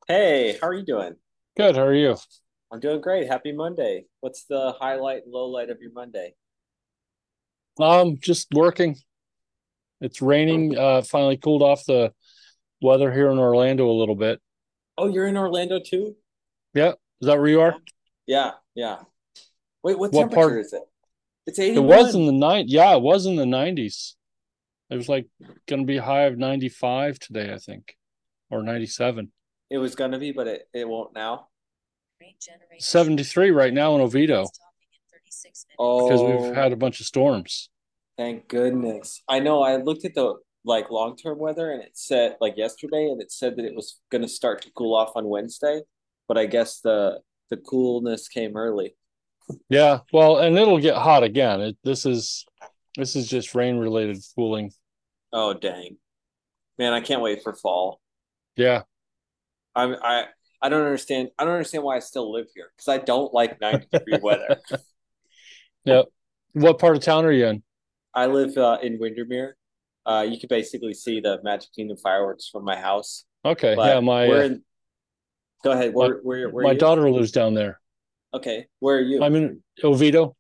Hey, how are you doing? Good. How are you? I'm doing great. Happy Monday. What's the highlight and low light of your Monday? Just working. It's raining. Finally cooled off the weather here in Orlando a little bit. Oh, you're in Orlando too? Yeah. Is that where you Oh, are? yeah, yeah. Wait, what What temperature part? is it? It's It was 81. in the nine. Yeah, it was in the 90s. It was like going to be a high of 95 today, I think, or 97. It was gonna be, but it won't now. 73 right now in Oviedo because we've Oh, had a bunch of storms. thank goodness. I know I looked at the like long-term weather and it said like yesterday and it said that it was gonna start to cool off on Wednesday, but I guess the coolness came early. Yeah. Well, and it'll get hot again. This is just rain related cooling. Oh, dang. Man, I can't wait for fall. Yeah. I'm I don't understand. I don't understand why I still live here because I don't like 90-degree weather. Yeah. What part of town are you in? I live in Windermere. You can basically see the Magic Kingdom fireworks from my house. Okay. Yeah. But My we're in. Go ahead. My Where are my you? daughter lives down there. Okay. Where are you? I'm in Oviedo.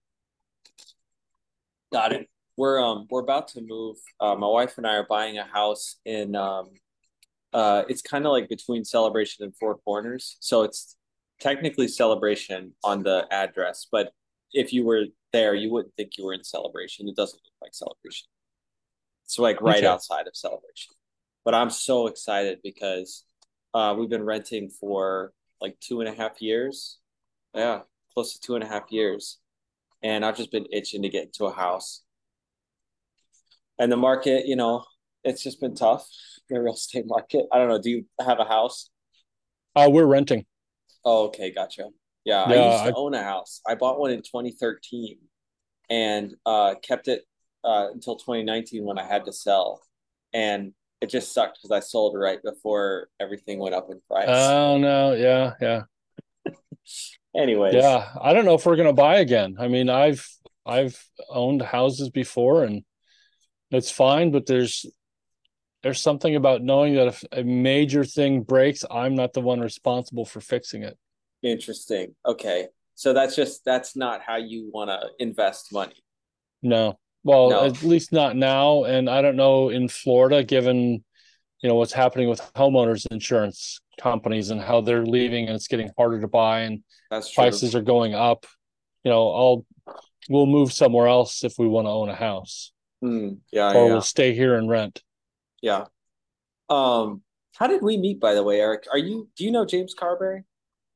Got it. We're about to move. My wife and I are buying a house in it's kind of like between Celebration and Four Corners. So it's technically Celebration on the address, but if you were there, you wouldn't think you were in Celebration. It doesn't look like Celebration. It's like right Okay. outside of Celebration. But I'm so excited because we've been renting for like 2.5 years. Yeah, close to 2.5 years. And I've just been itching to get into a house. And the market, it's just been tough, the real estate market. I don't know. Do you have a house? We're renting. Oh, okay, gotcha. Yeah, I Yeah. used to own a house. I bought one in 2013 and kept it until 2019 when I had to sell. And it just sucked because I sold right before everything went up in price. Oh no. Yeah. Yeah. Anyways, Yeah. I don't know if we're gonna buy again. I mean, I've owned houses before, and it's fine, but there's something about knowing that if a major thing breaks, I'm not the one responsible for fixing it. interesting. Okay. So that's not how you want to invest money. No. Well, No, at least not now. And I don't know in Florida, given what's happening with homeowners insurance companies and how they're leaving and it's getting harder to buy and that's true. prices are going up. I'll we'll move somewhere else if we want to own a house, Yeah, or we'll yeah, stay here and rent. yeah. How did we meet, by the way, Eric? Do you know James Carberry?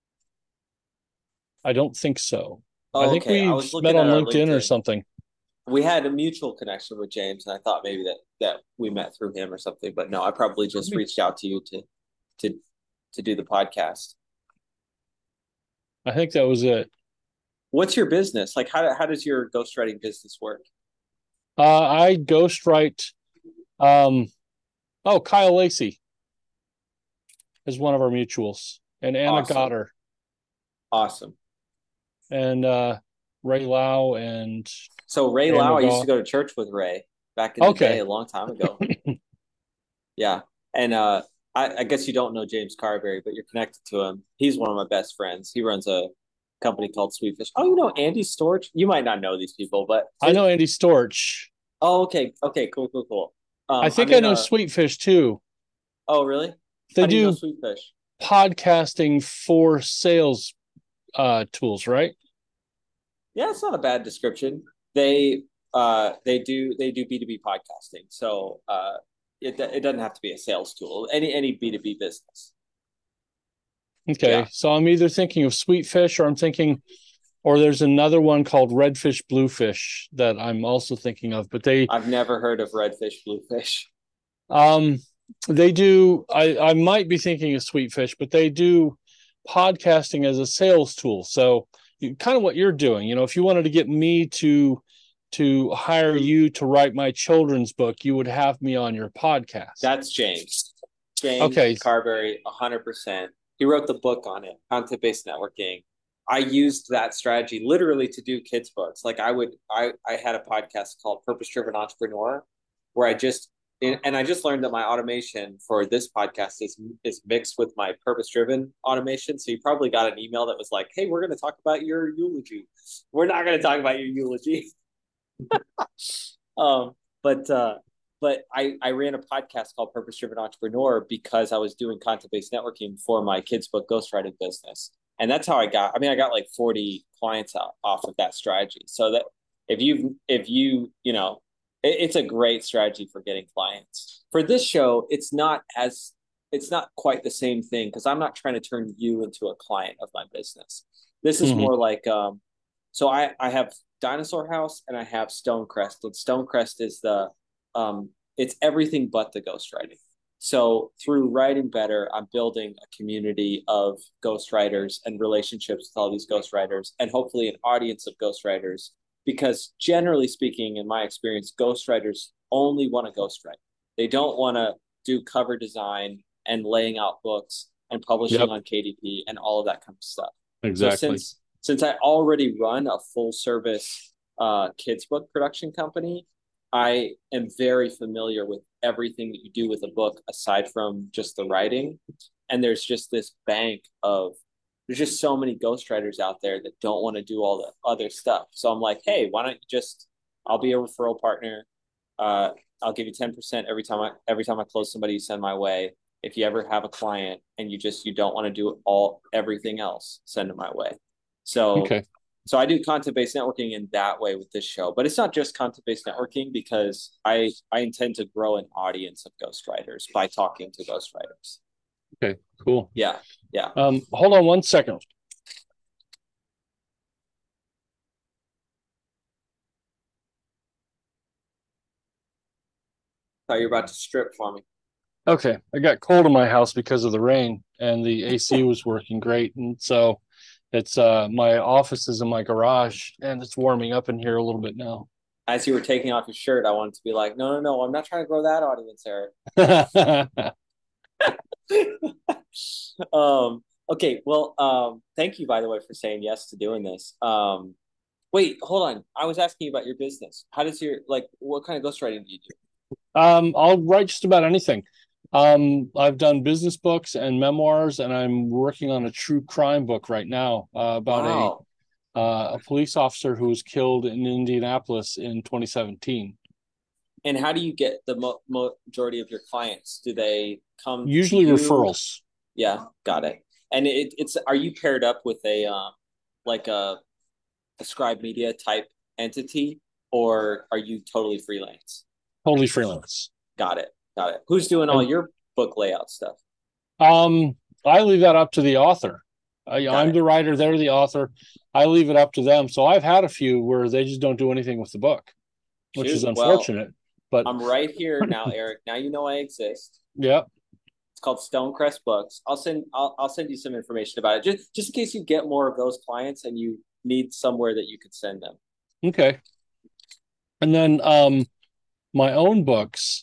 I don't think so. I Oh, think okay. I we was just met looking at on our LinkedIn or LinkedIn. something. We had a mutual connection with James, and I thought maybe that we met through him or something. But no, I probably just reached out to you to to do the podcast. I think that was it. What's your business? Like how does your ghostwriting business work? I ghostwrite. Um, oh, Kyle Lacey is one of our mutuals, and Anna Awesome. Goddard, Awesome. and Ray Lau, and So Ray Dan Lau, I used to McGaw. go to church with Ray back in the day, Okay. a long time ago. Yeah. And I guess you don't know James Carberry, but you're connected to him. He's one of my best friends. He runs a company called Sweetfish. Oh, you know Andy Storch? You might not know these people, but I know Andy Storch. oh, okay, okay, cool, cool, cool. I I'm think I in know a. Sweetfish too. Oh, really? They How do you know do Sweetfish? podcasting for sales tools, right? Yeah, it's not a bad description. They do B2B podcasting, so it doesn't have to be a sales tool. Any B2B business. Okay. Yeah, So I'm either thinking of Sweetfish, or there's another one called Redfish Bluefish that I'm also thinking of, but I've never heard of redfish, bluefish. um they do. I might be thinking of Sweetfish, but they do podcasting as a sales tool. So kind of what you're doing. If you wanted to get me to hire you to write my children's book, you would have me on your podcast. That's James. James Okay. Carberry, 100%. He wrote the book on it, content-based networking. I used that strategy literally to do kids' books. Like I had a podcast called Purpose Driven Entrepreneur, where I just and I just learned that my automation for this podcast is mixed with my purpose driven automation. So you probably got an email that was like, "Hey, we're going to talk about your eulogy. We're not going to talk about your eulogy." um, but I ran a podcast called Purpose Driven Entrepreneur because I was doing content based networking for my kids' book ghostwriting business, and that's how I got. I mean, I got like 40 clients off of that strategy. So that if you know, it's a great strategy for getting clients. For this show, it's not quite the same thing because I'm not trying to turn you into a client of my business. This is Hmm. more like so I have Dinosaur House and I have Stonecrest. And Stonecrest is the it's everything but the ghostwriting. So through writing better, I'm building a community of ghostwriters and relationships with all these ghostwriters and hopefully an audience of ghostwriters. Because generally speaking, in my experience, ghostwriters only want to ghostwrite. They don't want to do cover design and laying out books and publishing Yep, on KDP and all of that kind of stuff. So exactly. since I already run a full service kids book production company, I am very familiar with everything that you do with a book aside from just the writing. And there's just this bank of there's just so many ghostwriters out there that don't want to do all the other stuff. So I'm like, hey, why don't you just I'll be a referral partner. Uh, I'll give you 10% every time I close somebody you send my way. If you ever have a client and you don't want to do all everything else, send them my way. So Okay. so I do content based networking in that way with this show, but it's not just content based networking because I intend to grow an audience of ghostwriters by talking to ghostwriters. Okay. Cool. Yeah, yeah. Hold on one second. Thought you were about to strip for me. Okay, I got cold in my house because of the rain, and the AC was working great, and so it's my office is in my garage, and it's warming up in here a little bit now. As you were taking off your shirt, I wanted to be like, no, no, no, I'm not trying to grow that audience, Eric. Okay, well, thank you by the way for saying yes to doing this. Wait, hold on. I was asking you about your business. How does your like what kind of ghostwriting do you do? I'll write just about anything. I've done business books and memoirs, and I'm working on a true crime book right now about Wow. a police officer who was killed in Indianapolis in 2017. And how do you get the majority of your clients? Do they come to Usually you? referrals. Yeah, got it. And it's are you paired up with a like a Scribe Media type entity, or are you totally freelance? Totally freelance. Got it. Got it. Who's doing all And your book layout stuff? um, I leave that up to the author. Got I'm it. the writer, they're the author. I leave it up to them. So I've had a few where they just don't do anything with the book, which is Shoot. Well, unfortunate. But I'm right here now, Eric. Now you know I exist. yeah, It's called Stonecrest Books. I'll send you some information about it just in case you get more of those clients and you need somewhere that you could send them. okay. And then my own books,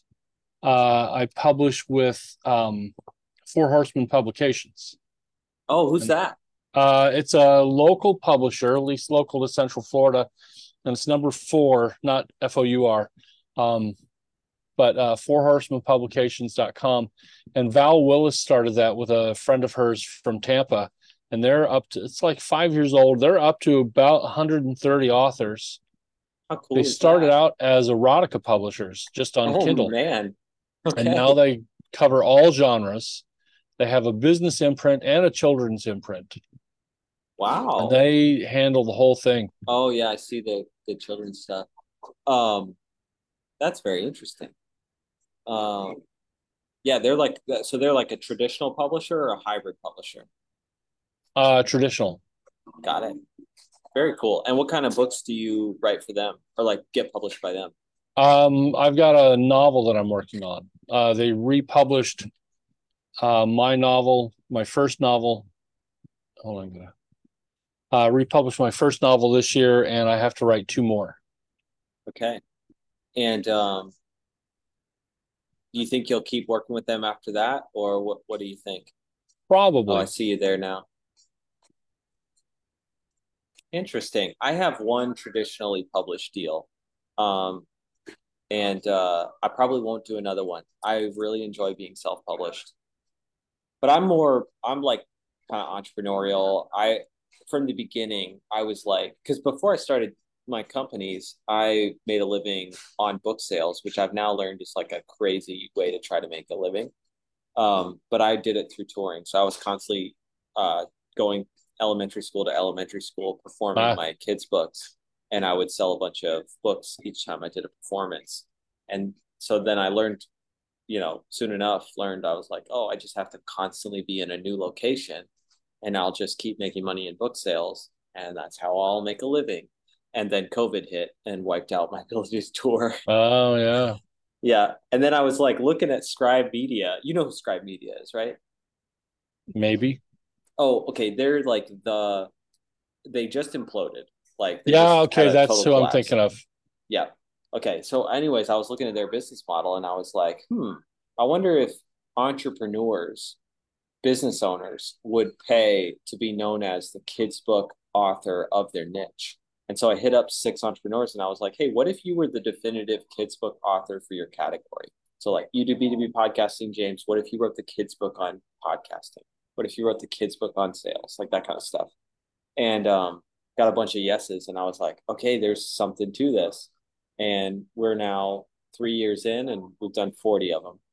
I publish with Four Horsemen Publications. Oh, who's And that? it's a local publisher, at least local to Central Florida, and it's number four, not FOUR. Um, but fourhorsemenpublications.com. And Val Willis started that with a friend of hers from Tampa. And they're up to, it's like 5 years old. They're up to about 130 authors. How They cool is started that? out as erotica publishers just on Oh Kindle. man. And now Okay. they cover all genres. They have a business imprint and a children's imprint. And Wow. they handle the whole thing. Oh yeah, I see the children's stuff. Um, that's very interesting. Um, yeah, they're like a traditional publisher or a hybrid publisher. Traditional. Got it. Very cool. And what kind of books do you write for them or like get published by them? I've got a novel that I'm working on. They republished my novel, my first novel. Hold on, I'm gonna republish my first novel this year, and I have to write two more. Okay. And do you think you'll keep working with them after that, or what do you think? Oh, I Probably. see you there now. Interesting. I have one traditionally published deal. Um, and I probably won't do another one. I really enjoy being self-published, but I'm like kind of entrepreneurial. I From the beginning, I was like, because before I started my companies, I made a living on book sales, which I've now learned is like a crazy way to try to make a living. But I did it through touring, so I was constantly going elementary school to elementary school performing Ah, my kids' books, and I would sell a bunch of books each time I did a performance. And so then I learned, soon enough learned I was like, oh, I just have to constantly be in a new location and I'll just keep making money in book sales. And that's how I'll make a living. And then COVID hit and wiped out my ability to tour. oh yeah, Yeah. And then I was like looking at Scribe Media. You know who Scribe Media is, right? maybe. Oh, okay. They just imploded. Like they Yeah, just had okay, a that's total who I'm collapse. thinking of. Yeah. Okay. So, anyways, I was looking at their business model and I was like, I wonder if entrepreneurs, business owners would pay to be known as the kids book author of their niche. And so I hit up 6 entrepreneurs and I was like, hey, what if you were the definitive kids book author for your category? So like you do B2B podcasting, James. What if you wrote the kids book on podcasting? What if you wrote the kids book on sales? Like that kind of stuff. And got a bunch of yeses. And I was like, okay, there's something to this. And we're now 3 years in and we've done 40 of them.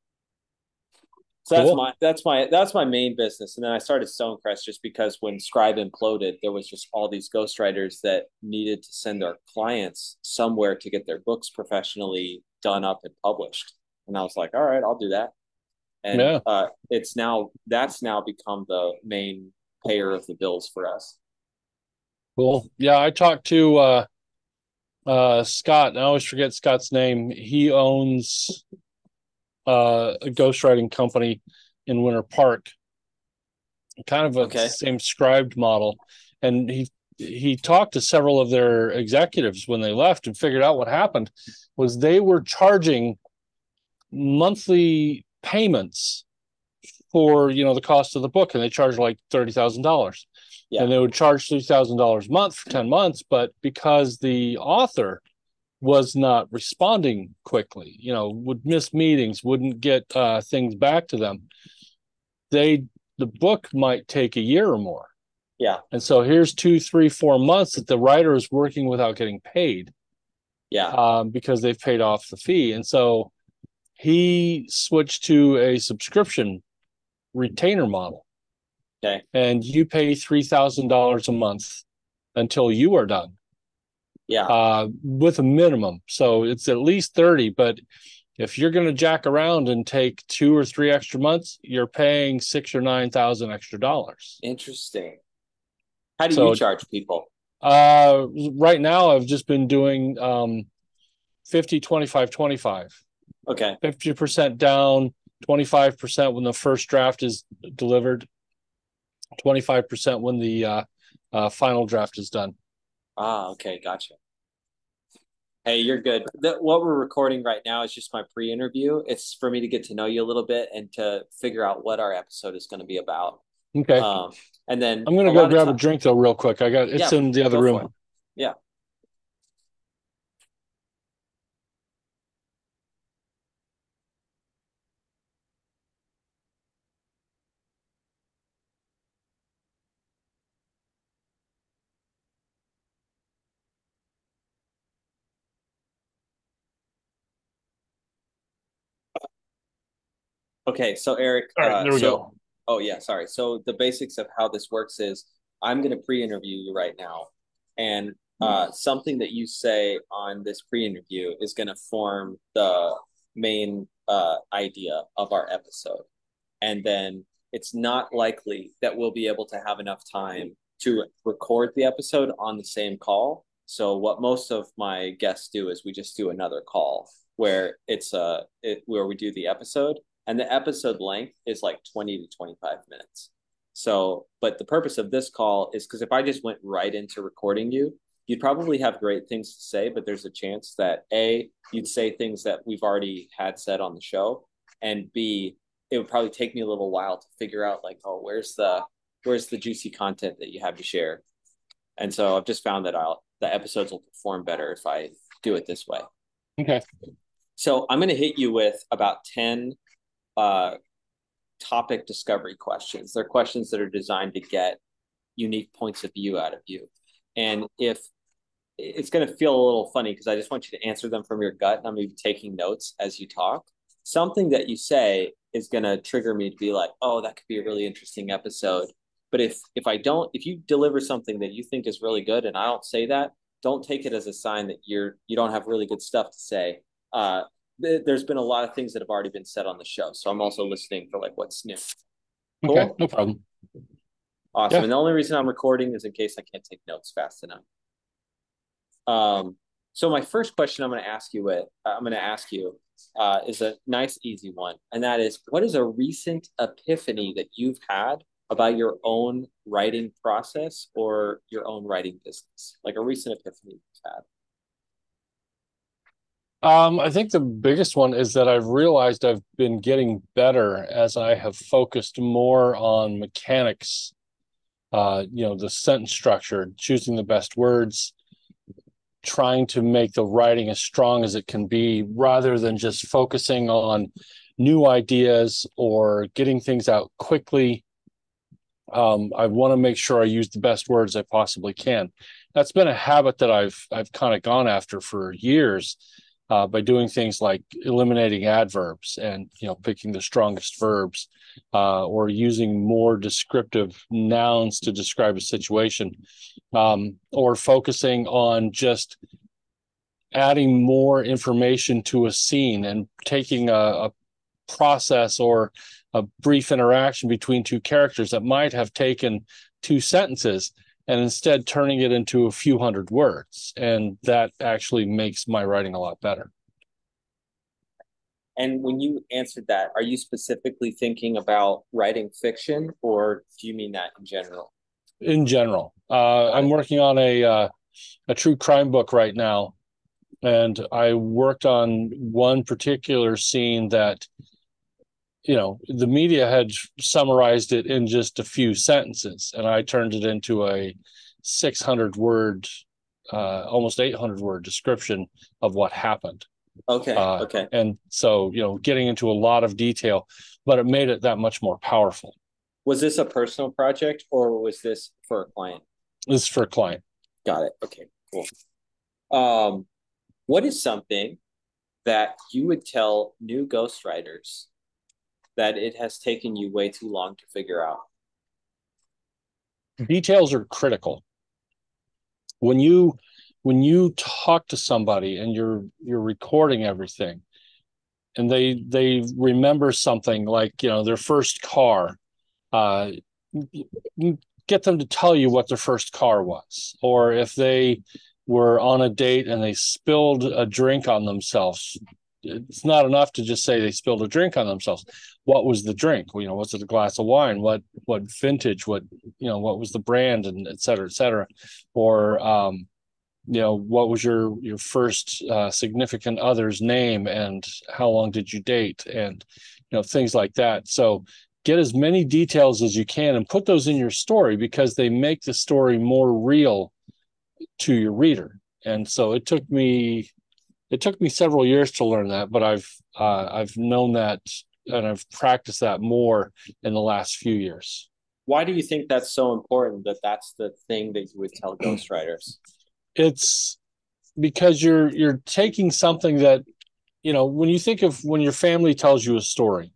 So Cool. that's my main business. And then I started Stonecrest just because when Scribe imploded, there was just all these ghostwriters that needed to send their clients somewhere to get their books professionally done up and published. And I was like, all right, I'll do that. And Yeah, that's now become the main payer of the bills for us. cool. Yeah, I talked to Scott, and I always forget Scott's name. He owns a ghostwriting company in Winter Park, kind of a Okay. same scribed model. And he talked to several of their executives when they left and figured out what happened was they were charging monthly payments for the cost of the book, and they charged like $30,000, Yeah. and they would charge $3,000 a month for 10 months. But because the author was not responding quickly, would miss meetings, wouldn't get things back to them, the book might take a year or more. Yeah. And so here's 2, 3, 4 months that the writer is working without getting paid, Yeah. because they've paid off the fee. And so he switched to a subscription retainer model, Okay. and you pay $3,000 a month until you are done, Yeah. with a minimum. So it's at least 30, but if you're going to jack around and take 2 or 3 extra months, you're paying 6 or 9 thousand extra dollars. Interesting. How do you So charge people? right now I've just been doing 50, 25, 25. Okay. 50% down, 25% when the first draft is delivered, 25% when the final draft is done. Okay, gotcha. Hey, you're good. What we're recording right now is just my pre-interview. It's for me to get to know you a little bit and to figure out what our episode is going to be about. Okay. Um, and then I'm going a to go lot of grab a time, drink though, real quick. It's yeah, in the other go for it. room. Yeah. Okay, so Eric, All right, there we go. oh yeah, sorry. So the basics of how this works is I'm going to pre-interview you right now, and something that you say on this pre-interview is going to form the main idea of our episode. And then it's not likely that we'll be able to have enough time to record the episode on the same call. So what most of my guests do is we just do another call where where we do the episode, and the episode length is like 20 to 25 minutes. So, but the purpose of this call is because if I just went right into recording you, you'd probably have great things to say, but there's a chance that A, you'd say things that we've already had said on the show, and B, it would probably take me a little while to figure out like, oh, where's the juicy content that you have to share. And so I've just found that the episodes will perform better if I do it this way. Okay. So I'm going to hit you with about 10 uh, topic discovery questions. They're questions that are designed to get unique points of view out of you. And if it's going to feel a little funny because I just want you to answer them from your gut, and I'm going to be taking notes as you talk. Something that you say is going to trigger me to be like, oh, that could be a really interesting episode. But if you deliver something that you think is really good and I don't say that, don't take it as a sign that you don't have really good stuff to say. Uh, there's been a lot of things that have already been said on the show, so I'm also listening for like what's new. Okay, Cool. no problem. Awesome. Yeah. And the only reason I'm recording is in case I can't take notes fast enough. So my first question I'm going to ask you is a nice, easy one, and that is, what is a recent epiphany that you've had about your own writing process or your own writing business? Like a recent epiphany you've had. I think the biggest one is that I've realized I've been getting better as I have focused more on mechanics, the sentence structure, choosing the best words, trying to make the writing as strong as it can be, rather than just focusing on new ideas or getting things out quickly. I want to make sure I use the best words I possibly can. That's been a habit that I've kind of gone after for years, by doing things like eliminating adverbs and picking the strongest verbs, or using more descriptive nouns to describe a situation, or focusing on just adding more information to a scene and taking a process or a brief interaction between two characters that might have taken two sentences and instead turning it into a few hundred words. And that actually makes my writing a lot better. And when you answered that, are you specifically thinking about writing fiction, or do you mean that in general? In general, Got I'm it. working on a true crime book right now, and I worked on one particular scene that the media had summarized it in just a few sentences, and I turned it into a 600 word, almost 800 word description of what happened. Okay. Okay. And so, getting into a lot of detail, but it made it that much more powerful. Was this a personal project or was this for a client? This is for a client. Got it. Okay, cool. Um, what is something that you would tell new ghostwriters that it has taken you way too long to figure out? Details are critical. When you talk to somebody and you're recording everything, and they remember something like their first car, uh, get them to tell you what their first car was, or if they were on a date and they spilled a drink on themselves. It's not enough to just say they spilled a drink on themselves. What was the drink? Was it a glass of wine? What vintage? What was the brand, and et cetera, et cetera. Or what was your first significant other's name, and how long did you date, and things like that. So get as many details as you can and put those in your story, because they make the story more real to your reader. And so it took me several years to learn that, but I've known that, and I've practiced that more in the last few years. Why do you think that's so important, that that's the thing that you would tell ghostwriters? It's because you're taking something that, when you think of when your family tells you a story,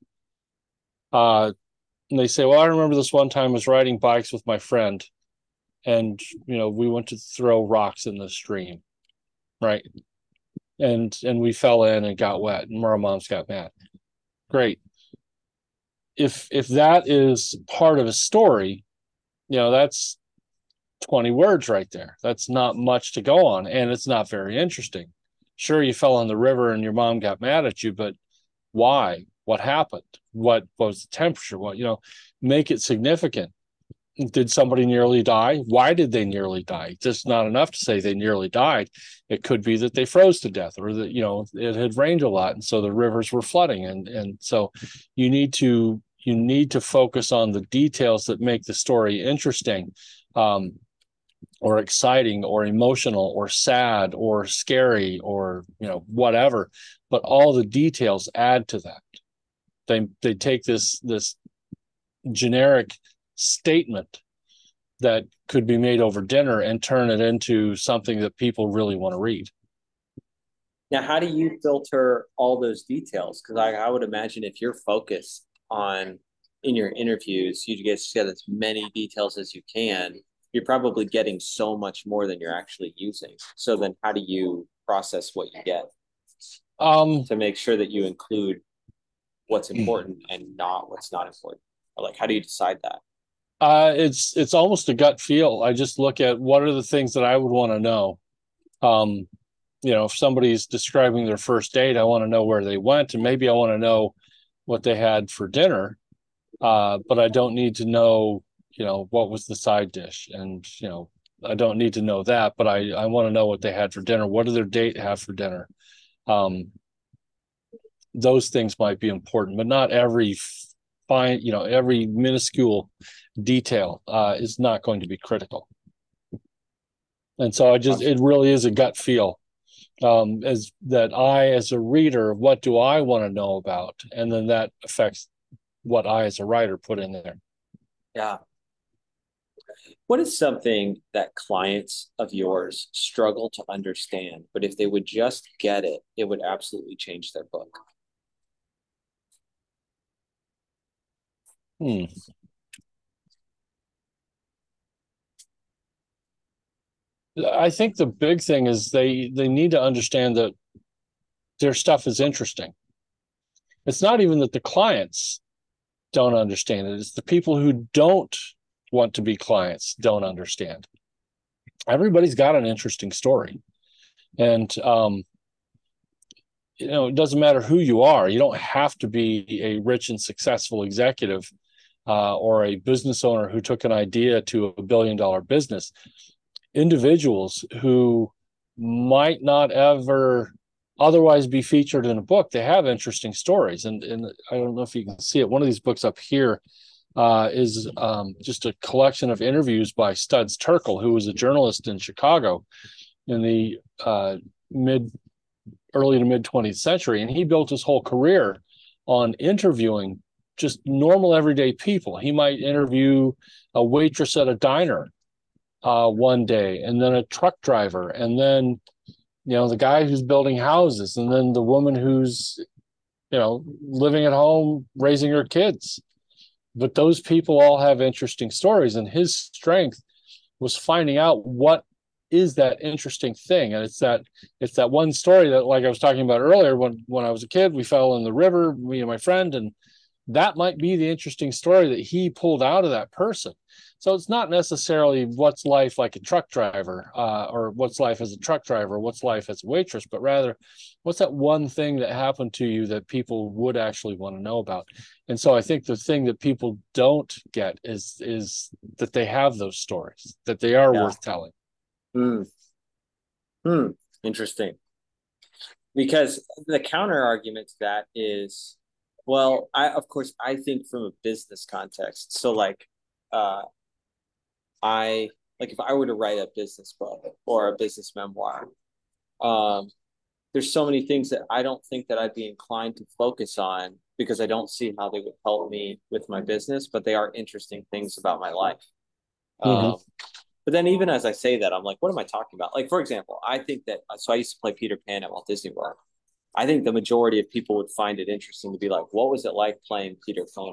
and they say, well, I remember this one time I was riding bikes with my friend, and we went to throw rocks in the stream, right? And we fell in and got wet, and our moms got mad. Great. If that is part of a story, that's 20 words right there. That's not much to go on, and it's not very interesting. Sure, you fell in the river and your mom got mad at you, but why? What happened? What was the temperature? Make it significant. Did somebody nearly die? Why did they nearly die? Just not enough to say they nearly died. It could be that they froze to death, or that it had rained a lot, and so the rivers were flooding. And so you need to focus on the details that make the story interesting. or exciting or emotional or sad or scary or, whatever, but all the details add to that. They take this generic statement that could be made over dinner and turn it into something that people really want to read. Now, how do you filter all those details? Because I would imagine if you're focused on in your interviews, you get as many details as you can. You're probably getting so much more than you're actually using. So then, how do you process what you get to make sure that you include what's important and not what's not important? Or like, how do you decide that? It's almost a gut feel. I just look at what are the things that I would want to know. If somebody's describing their first date, I want to know where they went, and maybe I want to know what they had for dinner. But I don't need to know, what was the side dish, and I don't need to know that. But I want to know what they had for dinner. What did their date have for dinner? Those things might be important, but not every every minuscule detail is not going to be critical. And so it really is a gut feel, as a reader, what do I want to know about? And then that affects what I, as a writer, put in there. Yeah. What is something that clients of yours struggle to understand, but if they would just get it, it would absolutely change their book? I think the big thing is they need to understand that their stuff is interesting. It's not even that the clients don't understand it. It's the people who don't want to be clients don't understand. Everybody's got an interesting story. And, it doesn't matter who you are. You don't have to be a rich and successful executive or a business owner who took an idea to $1 billion business. Individuals who might not ever otherwise be featured in a book, they have interesting stories. And I don't know if you can see it. One of these books up here is just a collection of interviews by Studs Terkel, who was a journalist in Chicago in the early to mid 20th century. And he built his whole career on interviewing just normal everyday people. He might interview a waitress at a diner one day, and then a truck driver, and then the guy who's building houses, and then the woman who's living at home raising her kids. But those people all have interesting stories, and his strength was finding out what is that interesting thing. And it's that one story that, like I was talking about earlier, when I was a kid, we fell in the river, me and my friend, and that might be the interesting story that he pulled out of that person. So it's not necessarily what's life like a truck driver, or what's life as a truck driver, what's life as a waitress, but rather what's that one thing that happened to you that people would actually want to know about. And so I think the thing that people don't get is that they have those stories, that they are worth telling. Interesting. Because the counter argument to that is, well, of course I think from a business context. So like, if I were to write a business book or a business memoir, there's so many things that I don't think that I'd be inclined to focus on because I don't see how they would help me with my business, but they are interesting things about my life. But then even as I say that, I'm like, what am I talking about? Like, for example, I think that, so I used to play Peter Pan at Walt Disney World. I think the majority of people would find it interesting to be like, what was it like playing Peter Pan?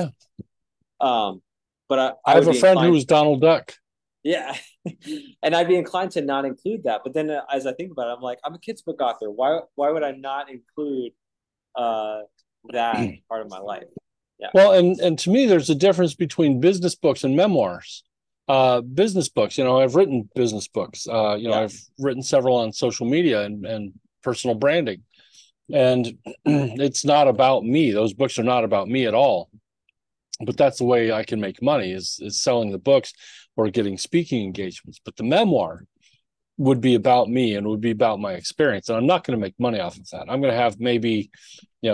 But I have a friend who was Donald Duck. Yeah. And I'd be inclined to not include that. But then as I think about it, I'm like, I'm a kid's book author. Why would I not include that part of my life? Yeah. Well, and to me, there's a difference between business books and memoirs. Business books, I've written business books. I've written several on social media and personal branding. And it's not about me. Those books are not about me at all. But that's the way I can make money is selling the books or getting speaking engagements. But the memoir would be about me and would be about my experience. And I'm not going to make money off of that. I'm going to have maybe,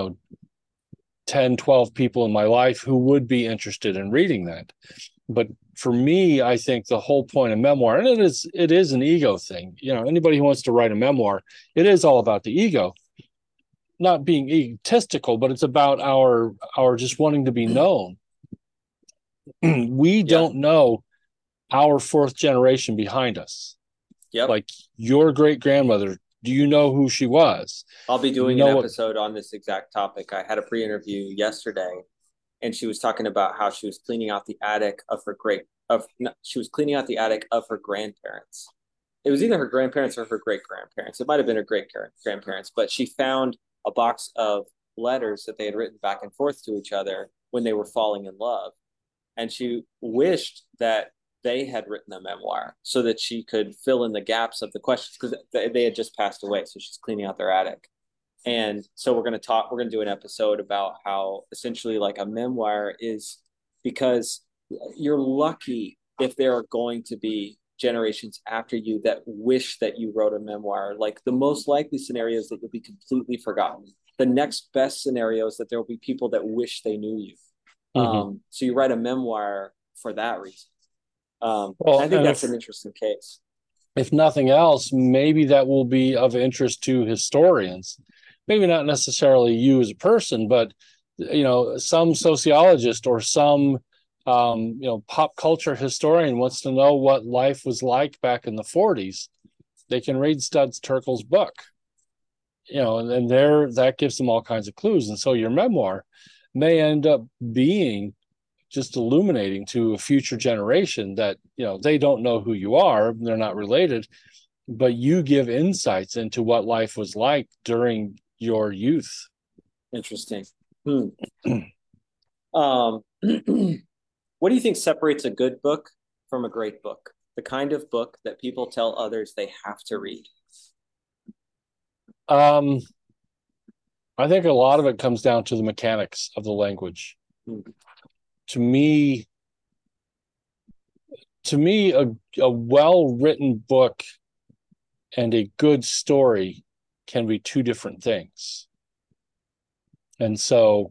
10, 12 people in my life who would be interested in reading that. But for me, I think the whole point of memoir, and it is an ego thing. Anybody who wants to write a memoir, it is all about the ego, not being egotistical, but it's about our just wanting to be known. We Yeah. don't know our fourth generation behind us. Yep. Like your great grandmother, do you know who she was? I'll be Do you doing an know what? episode on this exact topic. I had a pre-interview yesterday, and she was talking about how she was cleaning out the attic of her great of no, she was cleaning out the attic of her grandparents. It was either her grandparents or her great grandparents. It might have been her great grandparents, but she found a box of letters that they had written back and forth to each other when they were falling in love, and she wished that they had written a memoir so that she could fill in the gaps of the questions because they had just passed away. So she's cleaning out their attic. And so we're going to do an episode about how essentially like a memoir is, because you're lucky if there are going to be generations after you that wish that you wrote a memoir. Like the most likely scenario is that you'll be completely forgotten. The next best scenario is that there will be people that wish they knew you. So you write a memoir for that reason. Well, I think that's an interesting case. If nothing else, maybe that will be of interest to historians. Maybe not necessarily you as a person, but some sociologist or some pop culture historian wants to know what life was like back in the 40s. They can read Studs Terkel's book, and there that gives them all kinds of clues. And so your memoir may end up being just illuminating to a future generation that they don't know who you are, they're not related, but you give insights into what life was like during your youth. Interesting. What do you think separates a good book from a great book? The kind of book that people tell others they have to read. I think a lot of it comes down to the mechanics of the language. To me, a well-written book and a good story can be two different things. And so,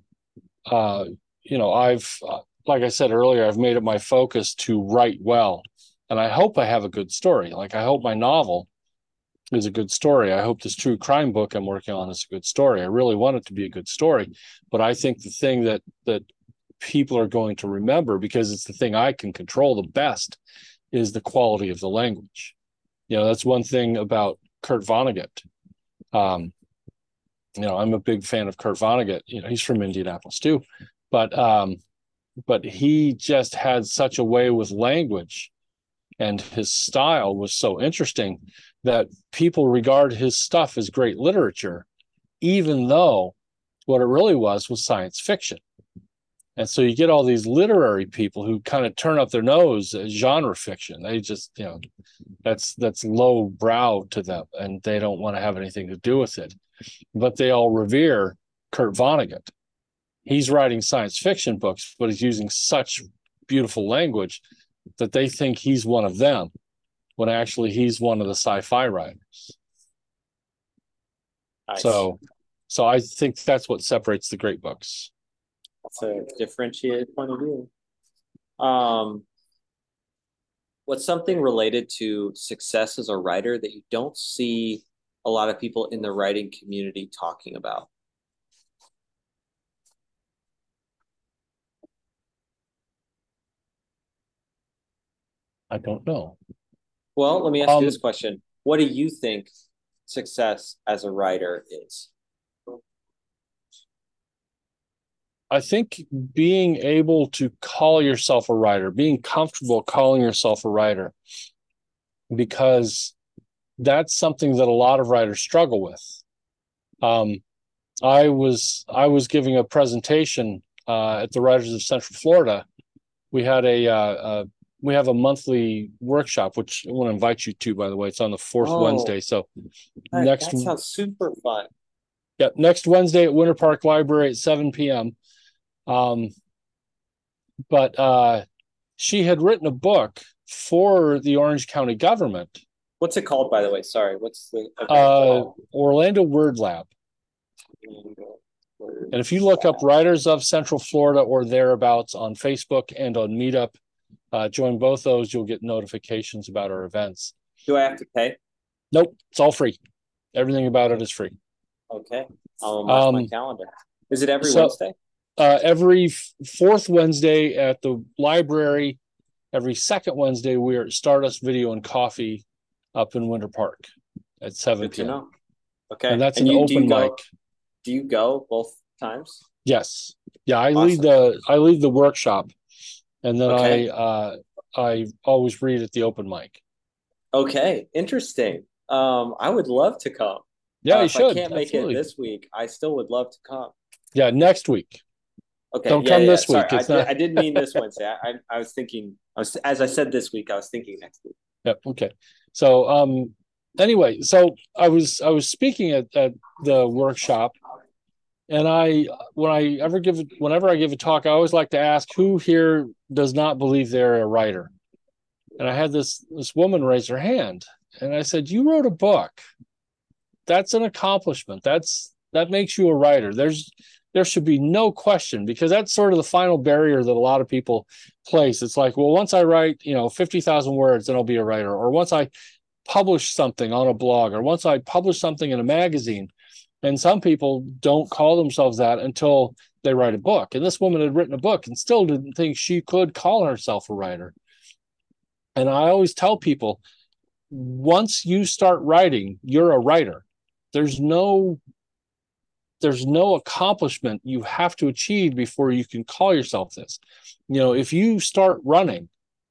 I've, like I said earlier, I've made it my focus to write well. And I hope I have a good story. Like I hope my novel is a good story. I hope this true crime book I'm working on is a good story. I really want it to be a good story. But I think the thing that people are going to remember, because it's the thing I can control the best, is the quality of the language. That's one thing about Kurt Vonnegut. I'm a big fan of Kurt Vonnegut. He's from Indianapolis too, but he just had such a way with language, and his style was so interesting that people regard his stuff as great literature, even though what it really was science fiction. And so you get all these literary people who kind of turn up their nose at genre fiction. They just, that's low brow to them, and they don't want to have anything to do with it. But they all revere Kurt Vonnegut. He's writing science fiction books, but he's using such beautiful language that they think he's one of them, when actually he's one of the sci-fi writers. Nice. So I think that's what separates the great books. That's a differentiated point of view. What's something related to success as a writer that you don't see a lot of people in the writing community talking about? I don't know. Well, let me ask you this question. What do you think success as a writer is? I think being able to call yourself a writer, being comfortable calling yourself a writer, because that's something that a lot of writers struggle with. I was giving a presentation at the Writers of Central Florida. We had we have a monthly workshop, which I want to invite you to, by the way. It's on the fourth Wednesday. So that sounds super fun. Yeah, next Wednesday at Winter Park Library at 7 p.m. But she had written a book for the Orange County government. What's it called, by the way? Sorry, what's the Orlando Word Lab. And if you look up Writers of Central Florida or thereabouts on Facebook and on Meetup, Join both those, you'll get notifications about our events. Do I have to pay? Nope, it's all free. Everything about Okay. it is free. Okay. I'll mark my Um, calendar. Is it every so Wednesday? every fourth Wednesday at the library, every second Wednesday, we're at Stardust Video and Coffee up in Winter Park at 7 Good to p.m. know. Okay. And that's And an you open mic. do you go both times? Yes. Yeah, Awesome. I lead the workshop, and then Okay. I always read at the open mic. Okay. Interesting. I would love to come. Yeah, you If I should. can't make it Absolutely. this week, I still would love to come. Yeah, next week. Okay. Don't Yeah, come yeah, yeah. this Sorry. week. It's not. I didn't mean this Wednesday. I was thinking, as I said this week, I was thinking next week. Yep. Okay. So anyway, so I was speaking at the workshop, and whenever I give a talk, I always like to ask who here does not believe they're a writer. And I had this woman raise her hand, and I said, "You wrote a book. That's an accomplishment. That makes you a writer. There should be no question, because that's sort of the final barrier that a lot of people place. It's like, well, once I write, 50,000 words, then I'll be a writer. Or once I publish something on a blog, or once I publish something in a magazine. And some people don't call themselves that until they write a book. And this woman had written a book and still didn't think she could call herself a writer. And I always tell people, once you start writing, you're a writer. There's no there's no accomplishment you have to achieve before you can call yourself this. If you start running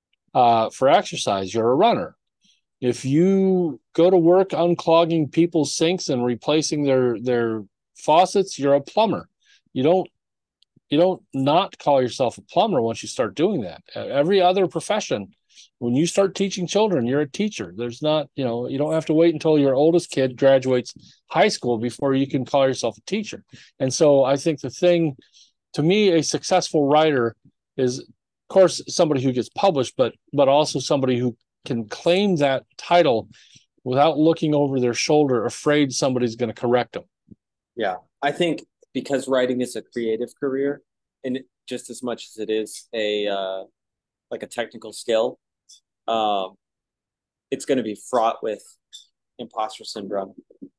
for exercise, you're a runner. If you go to work unclogging people's sinks and replacing their faucets, you're a plumber. You don't not call yourself a plumber once you start doing that. Every other profession, when you start teaching children, you're a teacher. There's not, you don't have to wait until your oldest kid graduates high school before you can call yourself a teacher. And so I think the thing, to me, a successful writer is, of course, somebody who gets published, but also somebody who can claim that title without looking over their shoulder, afraid somebody's going to correct them. Yeah. I think because writing is a creative career, and just as much as it is like a technical skill, um, it's going to be fraught with imposter syndrome.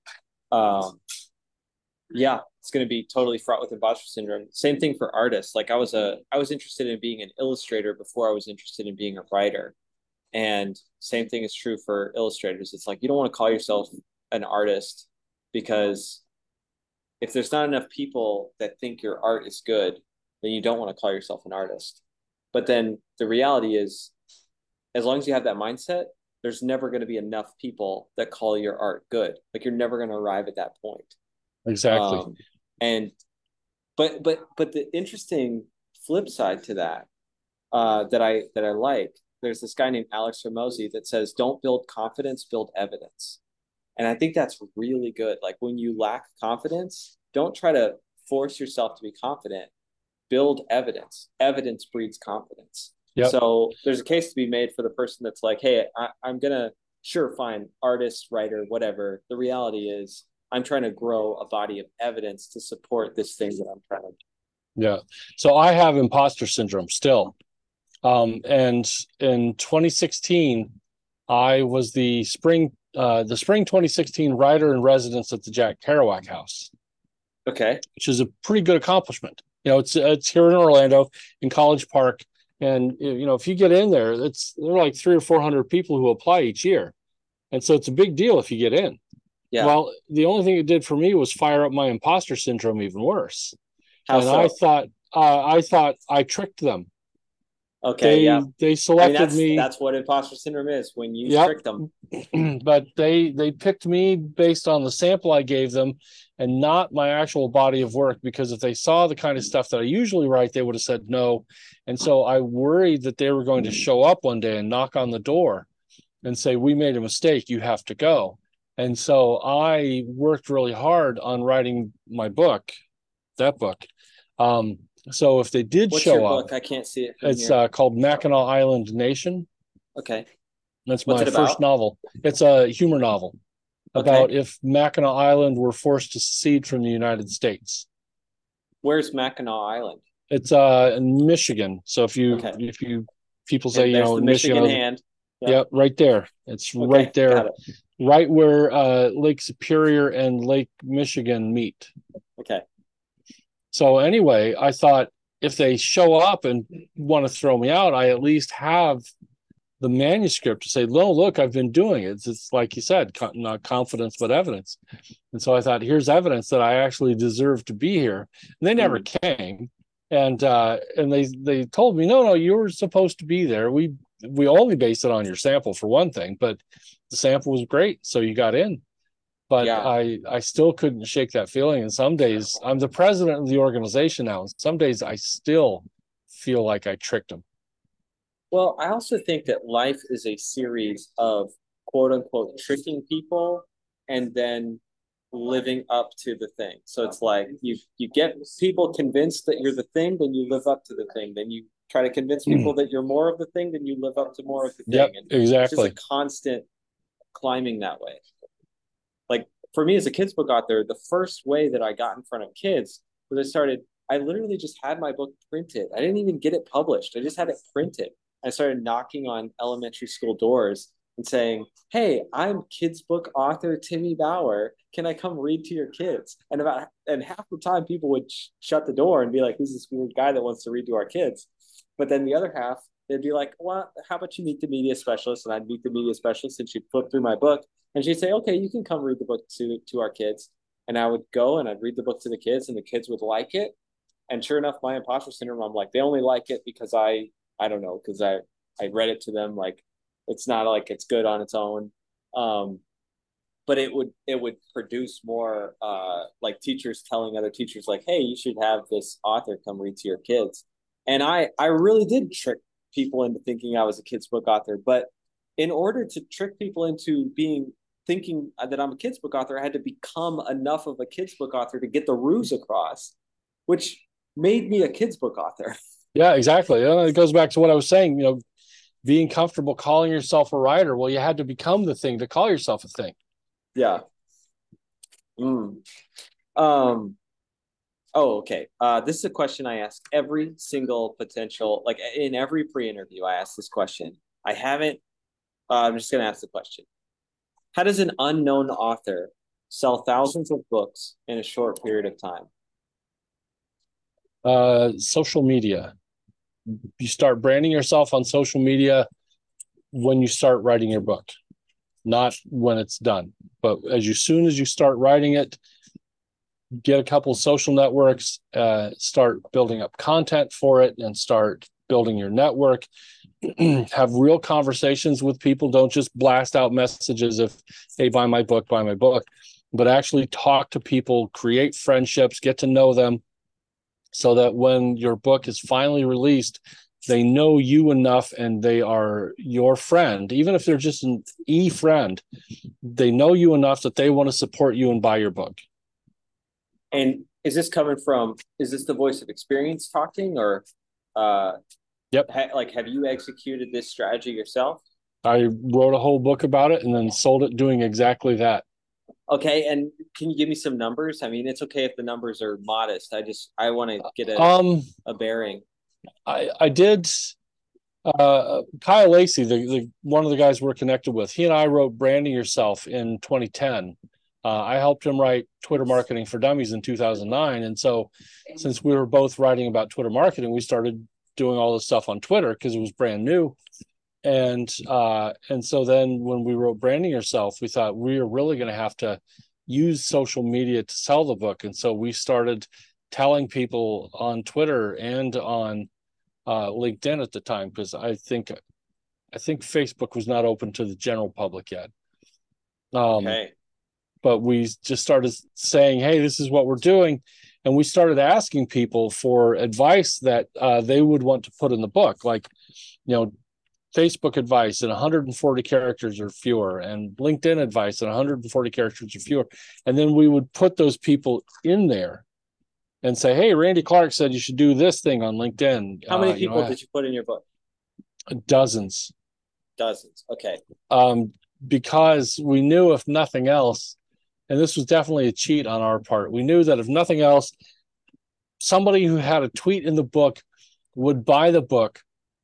Um, yeah, it's going to be totally fraught with imposter syndrome. Same thing for artists. Like I was interested in being an illustrator before I was interested in being a writer. And same thing is true for illustrators. It's like you don't want to call yourself an artist because if there's not enough people that think your art is good, then you don't want to call yourself an artist. But then the reality is, as long as you have that mindset, there's never going to be enough people that call your art good. Like you're never going to arrive at that point. Exactly. And but the interesting flip side to that that I like, there's this guy named Alex Hormozy that says, "Don't build confidence, build evidence." And I think that's really good. Like when you lack confidence, don't try to force yourself to be confident. Build evidence. Evidence breeds confidence. Yep. So there's a case to be made for the person that's like, hey, I'm going to, sure, fine, artist, writer, whatever. The reality is I'm trying to grow a body of evidence to support this thing that I'm trying to do. Yeah. So I have imposter syndrome still. And in 2016, I was the spring 2016 writer in residence at the Jack Kerouac House. Okay. Which is a pretty good accomplishment. It's here in Orlando in College Park. And, if you get in there, there are like 300 or 400 people who apply each year. And so it's a big deal if you get in. Yeah. Well, the only thing it did for me was fire up my imposter syndrome even worse. How And so? I thought I tricked them. Okay, yeah. They selected me. That's what imposter syndrome is, when you Yep. trick them. But they picked me based on the sample I gave them and not my actual body of work, because if they saw the kind of stuff that I usually write, they would have said no. And so I worried that they were going to show up one day and knock on the door and say, "We made a mistake, you have to go." And so I worked really hard on writing my book, that book. So if they did What's show your up, book? I can't see it from it's here. called Mackinac Island Nation. Okay. That's What's my it first about? novel. It's a humor novel about Okay. if Mackinac Island were forced to secede from the United States. Where's Mackinac Island? It's in Michigan. So Okay. if you people say, And there's the Michigan. Michigan hand. Yep, right there. It's right Okay, got there, it. right where Lake Superior and Lake Michigan meet. Okay. So anyway, I thought if they show up and want to throw me out, I at least have the manuscript to say, no, look, I've been doing it. It's like you said, not confidence, but evidence. And so I thought, here's evidence that I actually deserve to be here. And they never came. And they told me, no, you were supposed to be there. We only based it on your sample for one thing, but the sample was great, so you got in. But Yeah. I still couldn't shake that feeling. And some days I'm the president of the organization now, and some days I still feel like I tricked them. Well, I also think that life is a series of quote unquote tricking people and then living up to the thing. So it's like you get people convinced that you're the thing, then you live up to the thing. Then you try to convince people that you're more of the thing, then you live up to more of the thing. Yep, And it's just exactly. a constant climbing that way. Like for me as a kids book author, the first way that I got in front of kids was I literally just had my book printed. I didn't even get it published. I just had it printed. I started knocking on elementary school doors and saying, "Hey, I'm kids book author Timmy Bauer. Can I come read to your kids?" And half the time people would shut the door and be like, "Who's this weird guy that wants to read to our kids?" But then the other half, they'd be like, "Well, how about you meet the media specialist?" And I'd meet the media specialist, and she'd flip through my book, and she'd say, "Okay, you can come read the book to our kids." And I would go and I'd read the book to the kids, and the kids would like it. And sure enough, my imposter syndrome, I'm like, they only like it because I don't know, because I read it to them. Like it's not like it's good on its own. Um, but it would produce more like teachers telling other teachers like, hey, you should have this author come read to your kids. And I really did trick people into thinking I was a kids book author. But in order to trick people into thinking that I'm a kids book author, I had to become enough of a kids book author to get the ruse across, which made me a kids book author. Yeah, exactly. And it goes back to what I was saying, being comfortable calling yourself a writer. Well, you had to become the thing to call yourself a thing. Yeah. Mm. Um, oh, okay. This is a question I ask every single potential, like in every pre-interview, I ask this question. I haven't, I'm just going to ask the question. How does an unknown author sell thousands of books in a short period of time? Social media. You start branding yourself on social media when you start writing your book, not when it's done. But soon as you start writing it, get a couple of social networks, start building up content for it, and start building your network. Have real conversations with people. Don't just blast out messages of, hey, buy my book, but actually talk to people, create friendships, get to know them, so that when your book is finally released, they know you enough and they are your friend. Even if they're just an e-friend, they know you enough that they want to support you and buy your book. And is this the voice of experience talking, or Yep. have you executed this strategy yourself? I wrote a whole book about it and then sold it doing exactly that. Okay, and can you give me some numbers? I mean, it's okay if the numbers are modest. I want to get a bearing. I did. Kyle Lacey, the one of the guys we're connected with, he and I wrote Branding Yourself in 2010. I helped him write Twitter Marketing for Dummies in 2009, and so since we were both writing about Twitter marketing, we started doing all this stuff on Twitter because it was brand new. And so then when we wrote Branding Yourself, we thought we are really going to have to use social media to sell the book. And so we started telling people on Twitter and on LinkedIn at the time, because I think Facebook was not open to the general public yet. Okay. But we just started saying, hey, this is what we're doing. And we started asking people for advice that they would want to put in the book, like, Facebook advice in 140 characters or fewer, and LinkedIn advice in 140 characters or fewer. And then we would put those people in there and say, hey, Randy Clark said you should do this thing on LinkedIn. How many people did you put in your book? Dozens. Dozens. Okay. Because we knew, if nothing else, and this was definitely a cheat on our part, we knew that if nothing else, somebody who had a tweet in the book would buy the book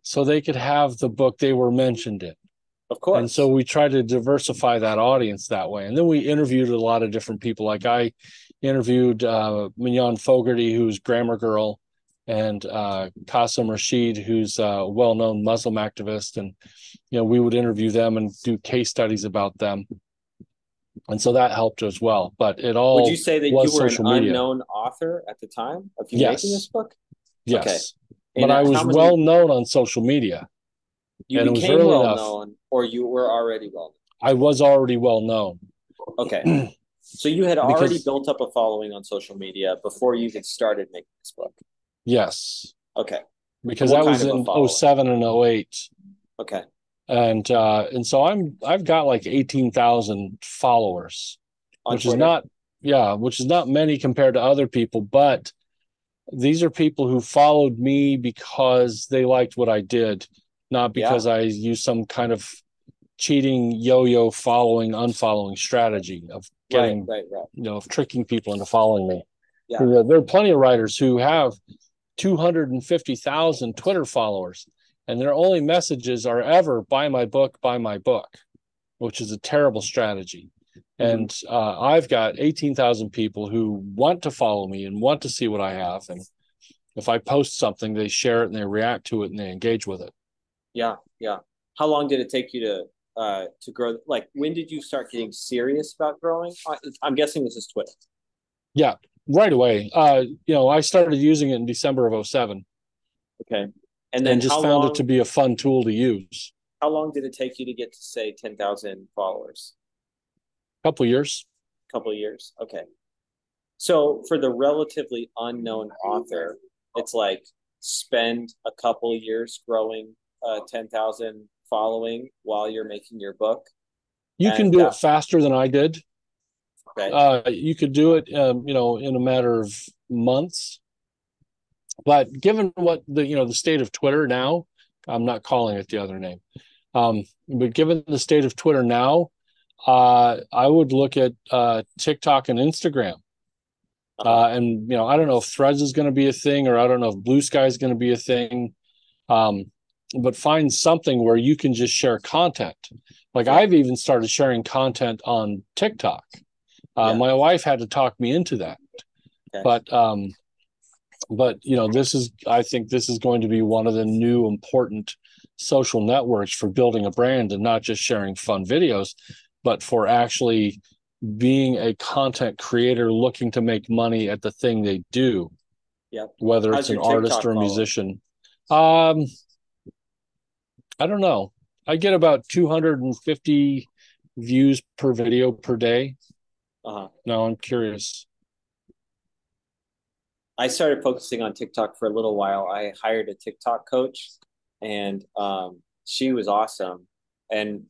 so they could have the book they were mentioned in. Of And so course. we try to diversify that audience that way. And then we interviewed a lot of different people. Like I interviewed Mignon Fogarty, who's Grammar Girl, and Qasim Rashid, who's a well-known Muslim activist. And, we would interview them and do case studies about them. And so that helped as well. But it Would you all say that you was were an social media. unknown author at the time of you making this Yes, book? Okay. yes. But And I how was many well known on social media, you and it was became early well enough. known or you were already well I was already well known. known? Okay. So you had already Because, built up a following on social media before you even started making this book. yes, Okay. And because what that kind was of a in following? '07 and '08. Okay. And so I've got like 18,000 followers, On which is Twitter? not, yeah, which is not many compared to other people, but these are people who followed me because they liked what I did, not Yeah. because I used some kind of cheating yo-yo following unfollowing strategy of Right, getting, right, right. of tricking people into following me. Yeah. There are plenty of writers who have 250,000 Twitter followers, and their only messages are ever buy my book, which is a terrible strategy. Mm-hmm. And I've got 18,000 people who want to follow me and want to see what I have. And if I post something, they share it and they react to it and they engage with it. Yeah, yeah. How long did it take you to grow? Like, when did you start getting serious about growing? I'm guessing this is Twitter. Yeah, right away. I started using it in December of '07 Okay. And then and just found it to be a fun tool to use. how long did it take you to get to say 10,000 followers? A couple of years. A couple of years. Okay. So for the relatively unknown author, it's like spend a couple of years growing 10,000 following while you're making your book. You can And do it faster than I did. okay. You could do it, in a matter of months. But given what the state of Twitter now, I'm not calling it the other name. But given the state of Twitter now, I would look at TikTok and Instagram. And I don't know if Threads is going to be a thing, or I don't know if Blue Sky is going to be a thing. But find something where you can just share content. Like Yeah. I've even started sharing content on TikTok. Yeah. My wife had to talk me into that. Okay. But I think this is going to be one of the new important social networks for building a brand, and not just sharing fun videos, but for actually being a content creator looking to make money at the thing they do. Yeah. Whether How's it's an your artist TikTok or a following? musician. I don't know. I get about 250 views per video per day. No, I'm curious. I started focusing on TikTok for a little while. I hired a TikTok coach, and she was awesome. And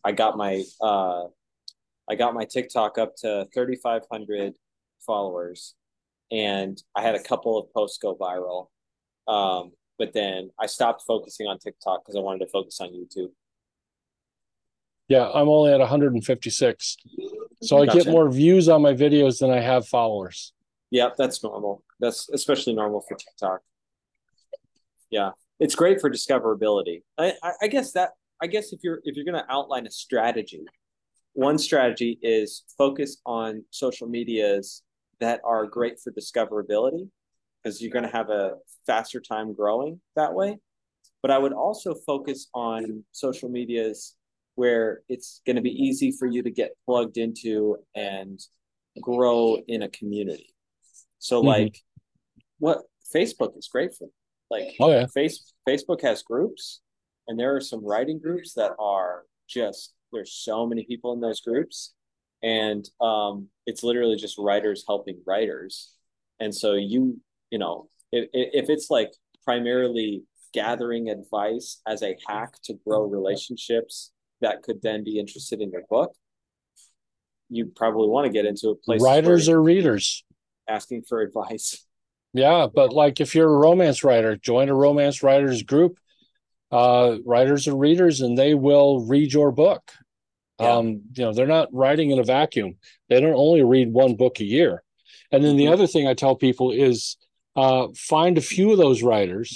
I got my TikTok up to 3,500 followers, and I had a couple of posts go viral. But then I stopped focusing on TikTok because I wanted to focus on YouTube. Yeah, I'm only at 156. So I get more views on my videos than I have followers. Yeah, that's normal. That's especially normal for TikTok. Yeah, it's great for discoverability. I guess if you're going to outline a strategy, one strategy is focus on social medias that are great for discoverability, because you're going to have a faster time growing that way. But I would also focus on social medias where it's going to be easy for you to get plugged into and grow in a community. So like what Facebook is great for. Like Facebook has groups, and there are some writing groups that are just, there's so many people in those groups, and it's literally just writers helping writers. And so if it's like primarily gathering advice as a hack to grow relationships that could then be interested in your book, you probably want to get into a place writers or readers asking for advice. Yeah, but like if you're a romance writer, join a romance writers group, writers or readers, and they will read your book. Yeah. They're not writing in a vacuum. They don't only read one book a year. And then the other thing I tell people is find a few of those writers